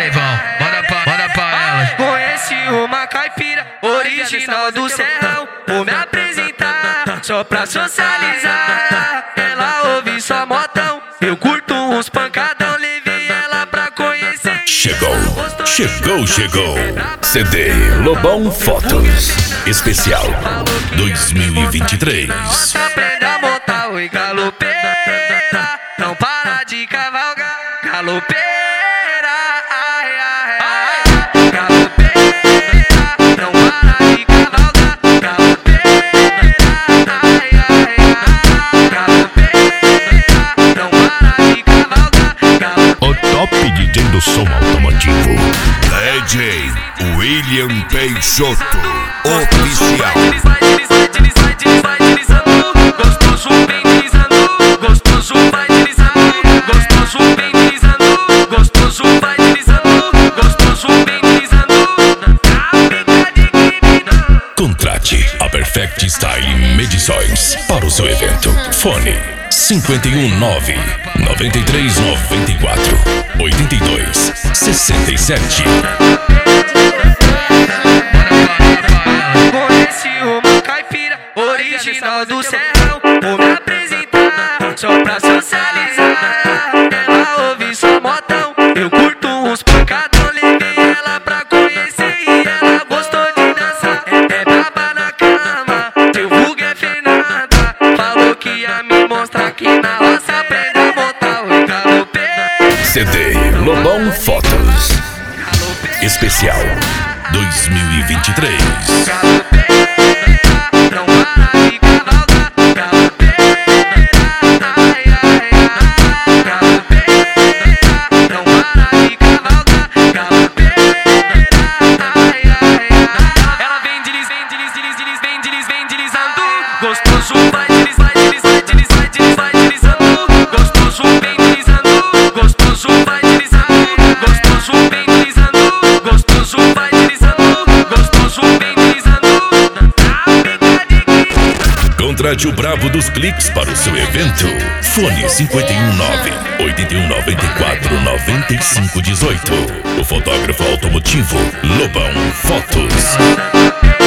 Cleivão, manda pra elas. Conheci uma caipira original do Serrão. Vou me apresentar só pra socializar. Ela ouve só motão, eu curto uns pancadão. Levei ela pra conhecer. Chegou. CD Lobão Fotos Especial 2023. Aprenda a montar, oi galopeira. Não para de cavalgar, galopeira. Ai, ai, ai. Galopeira. Não para de cavalgar, galopeira. Ai, ai, ai. Galopeira. Não para de cavalgar, galopeira. O top DJ do som automotivo, DJ William Peixoto Oficial. Vai deslizando, gostoso vem deslizando, gostoso vai deslizando, gostoso vem deslizando, gostoso vai deslizando, gostoso vem deslizando. Na pica de criminoso. Contrate a Perfect Style Medições para o seu evento. Fone 519 93 94 82 67. Conheci uma caipira original do Serrão. Vou me apresentar só pra socializar. Ela ouve só motão, eu curto uns pancadão. Levei ela pra conhecer e ela gostou de dançar. É braba na cama, teu vulgo é Fernanda. Falou que ia me mostrar que na roça aprenda a montar o galopeira. CD Lobão Fotos Especial 2023. Não para de cavalgar, galopeira. Ai, ai, ai. Galopeira. Não para de cavalgar, galopeira. Ai, ai, ai. Ela vem deslizando. Gostoso vai deslizando. Gostoso vem deslizando. Gostoso vai deslizando. Gostoso vem deslizando. Gostoso vai deslizando. Gostoso vem deslizando. Na pica de criminoso. Contrate o brabo dos cliques para o seu evento. Fone 519 8194 9518. O fotógrafo automotivo Lobão Fotos.